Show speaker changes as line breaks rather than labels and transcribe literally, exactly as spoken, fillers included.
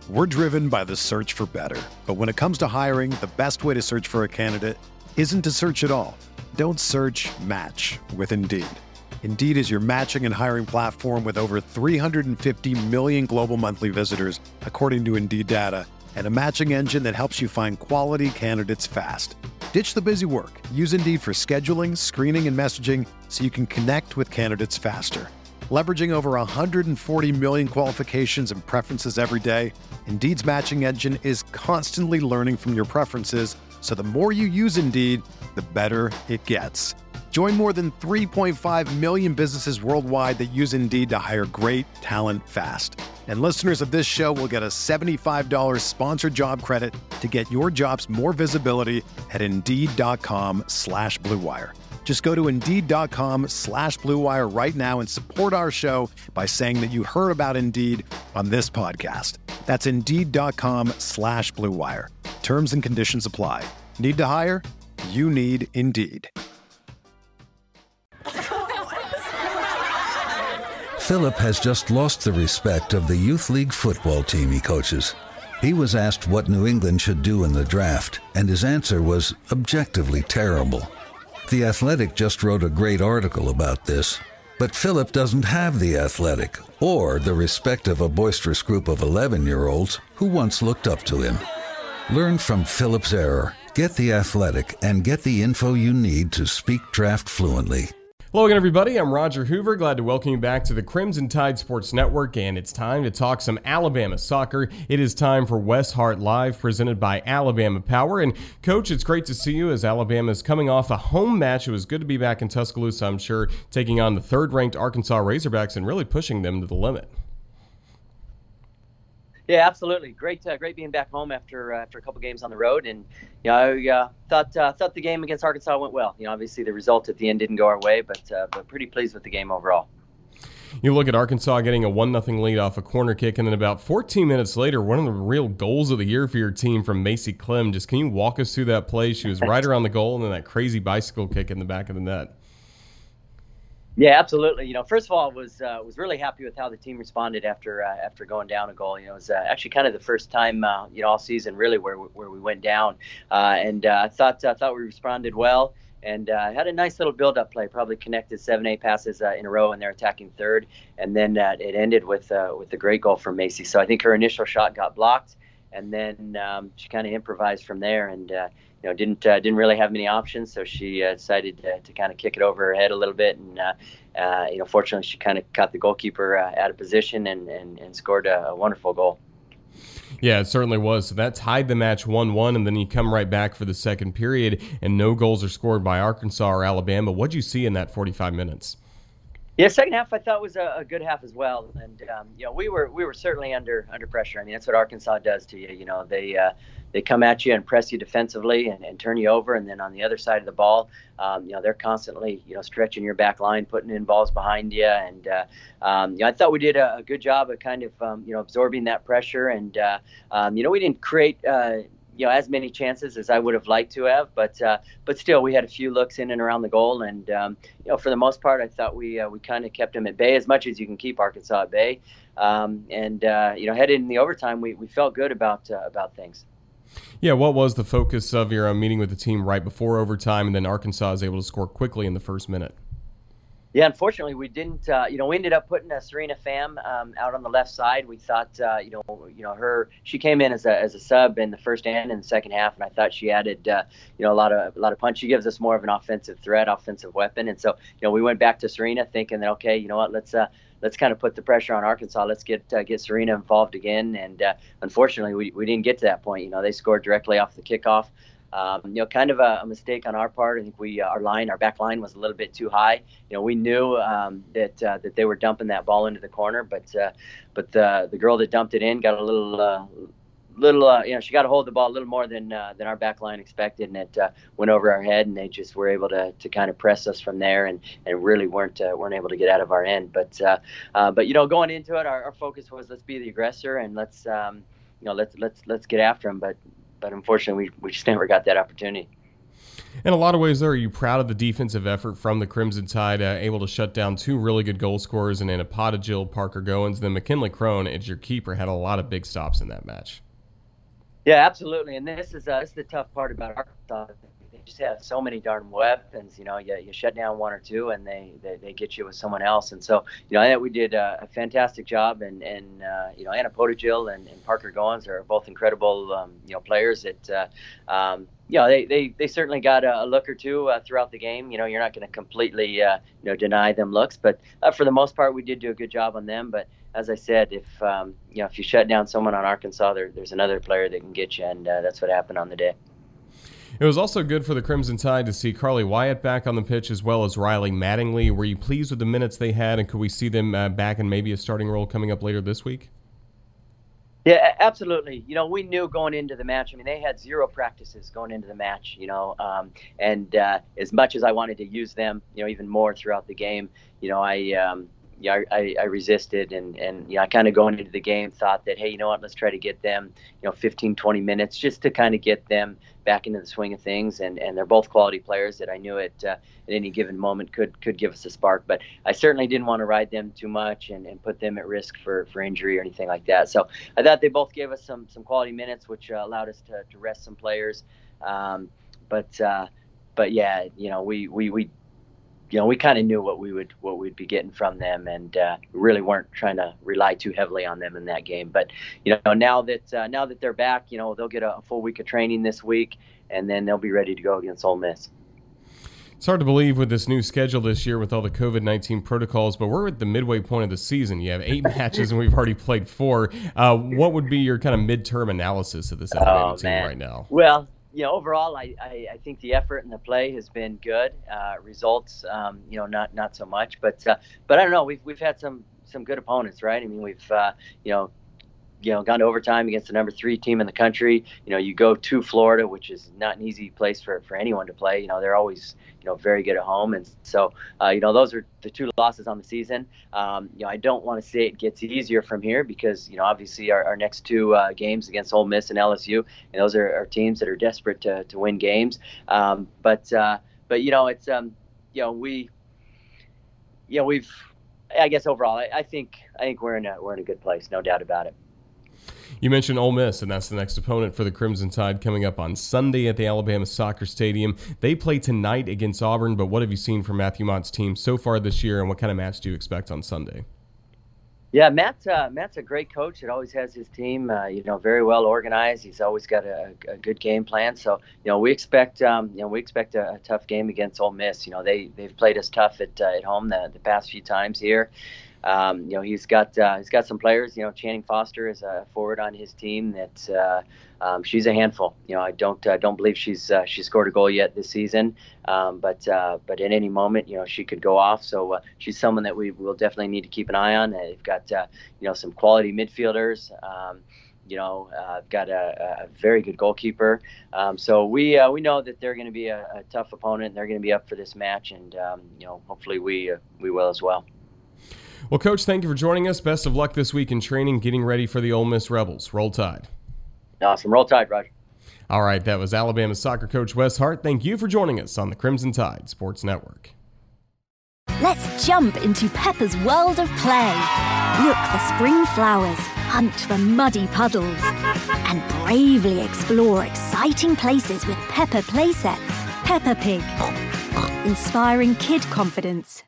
We're driven by the search for better. But when it comes to hiring, the best way to search for a candidate isn't to search at all. Don't search, match with Indeed. Indeed is your matching and hiring platform with over three hundred fifty million global monthly visitors, according to Indeed data, and a matching engine that helps you find quality candidates fast. Ditch the busy work. Use Indeed for scheduling, screening, and messaging so you can connect with candidates faster. Leveraging over one hundred forty million qualifications and preferences every day, Indeed's matching engine is constantly learning from your preferences, so the more you use Indeed, the better it gets. Join more than three point five million businesses worldwide that use Indeed to hire great talent fast. And listeners of this show will get a seventy-five dollars sponsored job credit to get your jobs more visibility at Indeed.com slash Blue Wire. Just go to Indeed.com slash Blue Wire right now and support our show by saying that you heard about Indeed on this podcast. That's Indeed.com slash Blue Wire. Terms and conditions apply. Need to hire? You need Indeed.
Philip has just lost the respect of the youth league football team he coaches. He was asked what New England should do in the draft, and his answer was objectively terrible. The Athletic just wrote a great article about this, but Philip doesn't have the Athletic or the respect of a boisterous group of eleven-year-olds who once looked up to him. Learn from Philip's error, get the Athletic, and get the info you need to speak draft fluently.
Hello again, everybody. I'm Roger Hoover. Glad to welcome you back to the Crimson Tide Sports Network, and it's time to talk some Alabama soccer. It is time for West Hart Live, presented by Alabama Power. And, Coach, it's great to see you as Alabama is coming off a home match. It was good to be back in Tuscaloosa, I'm sure, taking on the third-ranked Arkansas Razorbacks and really pushing them to the limit.
Yeah, absolutely. Great, uh, great being back home after uh, after a couple games on the road, and you know, I uh, thought uh, thought the game against Arkansas went well. You know, obviously the result at the end didn't go our way, but uh, but pretty pleased with the game overall.
You look at Arkansas getting a one nothing lead off a corner kick, and then about fourteen minutes later, one of the real goals of the year for your team from Macy Clem. Just can you walk us through that play? She was right around the goal, and then that crazy bicycle kick in the back of the net.
Yeah, absolutely. You know, first of all, was uh, was really happy with how the team responded after uh, after going down a goal. You know, it was uh, actually kind of the first time uh, you know all season really where where we went down, uh, and I uh, thought uh, thought we responded well and uh, had a nice little build-up play. Probably connected seven, eight passes uh, in a row, and they're attacking third, and then uh, it ended with uh, with a great goal from Macy. So I think her initial shot got blocked, and then um, she kind of improvised from there, and uh, you know didn't uh, didn't really have many options. So she uh, decided to, to kind of kick it over her head a little bit, and uh, uh, you know fortunately she kind of caught the goalkeeper uh, out of position and, and, and scored a, a wonderful goal.
Yeah, it certainly was. So that tied the match one one, and then you come right back for the second period, and no goals are scored by Arkansas or Alabama. What'd you see in that forty-five minutes?
Yeah, second half I thought was a, a good half as well, and um, you know we were we were certainly under under pressure. I mean that's what Arkansas does to you. You know they uh, they come at you and press you defensively and, and turn you over, and then on the other side of the ball, um, you know they're constantly you know stretching your back line, putting in balls behind you, and uh, um, you know, I thought we did a, a good job of kind of um, you know absorbing that pressure, and uh, um, you know we didn't create. Uh, you know, as many chances as I would have liked to have, but uh, but still, we had a few looks in and around the goal, and um, you know, for the most part, I thought we uh, we kind of kept them at bay as much as you can keep Arkansas at bay, um, and uh, you know, headed in the overtime, we, we felt good about uh, about things.
Yeah, what was the focus of your uh, meeting with the team right before overtime, and then Arkansas was able to score quickly in the first minute?
Yeah, unfortunately, we didn't. Uh, you know, we ended up putting uh, Serena Pham um, out on the left side. We thought, uh, you know, you know, her. She came in as a as a sub in the first and in the second half, and I thought she added, uh, you know, a lot of a lot of punch. She gives us more of an offensive threat, offensive weapon, and so you know, we went back to Serena, thinking that okay, you know what, let's uh, let's kind of put the pressure on Arkansas. Let's get uh, get Serena involved again, and uh, unfortunately, we we didn't get to that point. You know, they scored directly off the kickoff. Um, you know, kind of a, a mistake on our part. I think we, uh, our line, our back line was a little bit too high. You know, we knew um, that uh, that they were dumping that ball into the corner, but uh, but the the girl that dumped it in got a little uh, little, uh, you know, she got to hold the ball a little more than uh, than our back line expected, and it uh, went over our head, and they just were able to to kind of press us from there, and and really weren't uh, weren't able to get out of our end. But uh, uh, but you know, going into it, our, our focus was let's be the aggressor and let's um, you know let's let's let's get after them. But But unfortunately, we, we just never got that opportunity.
In a lot of ways, though, are you proud of the defensive effort from the Crimson Tide, uh, able to shut down two really good goal scorers and Ipata Jill, Parker Goins, then McKinley Crone, as your keeper, had a lot of big stops in that match.
Yeah, absolutely. And this is, uh, this is the tough part about Arkansas. They just have so many darn weapons. You know, you, you shut down one or two, and they, they, they get you with someone else. And so, you know, I think we did uh, a fantastic job. And, and uh, you know, Anna Potajill and, and Parker Goins are both incredible, um, you know, players that, uh, um, you know, they, they, they certainly got a, a look or two uh, throughout the game. You know, you're not going to completely, uh, you know, deny them looks. But uh, for the most part, we did do a good job on them. But as I said, if, um, you know, if you shut down someone on Arkansas, there, there's another player that can get you. And uh, that's what happened on the day.
It was also good for the Crimson Tide to see Carly Wyatt back on the pitch, as well as Riley Mattingly. Were you pleased with the minutes they had, and could we see them uh, back in maybe a starting role coming up later this week?
Yeah, absolutely. You know, we knew going into the match, I mean, they had zero practices going into the match, you know, um, and uh, as much as I wanted to use them, you know, even more throughout the game, you know, I um, yeah, I, I resisted and, and, you know, I kind of going into the game thought that, hey, you know what, let's try to get them, you know, fifteen, twenty minutes just to kind of get them back into the swing of things. And, and they're both quality players that I knew at, uh, at any given moment could, could give us a spark. But I certainly didn't want to ride them too much and, and put them at risk for, for injury or anything like that. So I thought they both gave us some, some quality minutes, which uh, allowed us to, to rest some players. Um, but, uh, but yeah, you know, we, we, we, you know, we kind of knew what we would what we'd be getting from them, and uh, really weren't trying to rely too heavily on them in that game. But you know, now that uh, now that they're back, you know, they'll get a full week of training this week, and then they'll be ready to go against Ole Miss.
It's hard to believe with this new schedule this year with all the covid nineteen protocols, but we're at the midway point of the season. You have eight matches, and we've already played four. Uh, what would be your kind of midterm analysis of this Alabama
oh,
team
man.
right now?
Well, you know, overall, I, I, I think the effort and the play has been good. Uh, results, um, you know, not not so much. But uh, but I don't know. We've we've had some some good opponents, right? I mean, we've uh, you know. you know, gone to overtime against the number three team in the country. You know, you go to Florida, which is not an easy place for, for anyone to play. You know, they're always, you know, very good at home. And so, uh, you know, those are the two losses on the season. Um, you know, I don't want to say it gets easier from here because, you know, obviously our, our next two uh, games against Ole Miss and L S U, and those are, are teams that are desperate to, to win games. Um, but, uh, but, you know, it's, um, you know, we, you know, we've, I guess overall, I, I think, I think we're in a, we're in a good place, no doubt about it.
You mentioned Ole Miss, and that's the next opponent for the Crimson Tide coming up on Sunday at the Alabama Soccer Stadium. They play tonight against Auburn, but what have you seen from Matthew Mott's team so far this year, and what kind of match do you expect on Sunday?
Yeah, Matt. Uh, Matt's a great coach. It always has his team, uh, you know, very well organized. He's always got a, a good game plan. So, you know, we expect, um, you know, we expect a, a tough game against Ole Miss. You know, they they've played us tough at uh, at home the, the past few times here. Um, you know, he's got uh, he's got some players. You know, Channing Foster is a forward on his team that uh, um, she's a handful. You know, I don't uh, don't believe she's uh, she's scored a goal yet this season, um, but uh, but at any moment, you know, she could go off. So uh, she's someone that we will definitely need to keep an eye on. They've got uh, you know some quality midfielders. Um, You know, uh, got a, a very good goalkeeper. Um, so we uh, we know that they're going to be a, a tough opponent. And they're going to be up for this match, and um, you know, hopefully we uh, we will as well.
Well, Coach, thank you for joining us. Best of luck this week in training, getting ready for the Ole Miss Rebels. Roll Tide.
Awesome. Roll Tide, Roger.
All right, that was Alabama soccer coach Wes Hart. Thank you for joining us on the Crimson Tide Sports Network.
Let's jump into Peppa's world of play. Look for spring flowers, hunt for muddy puddles, and bravely explore exciting places with Peppa playsets. Peppa Pig, inspiring kid confidence.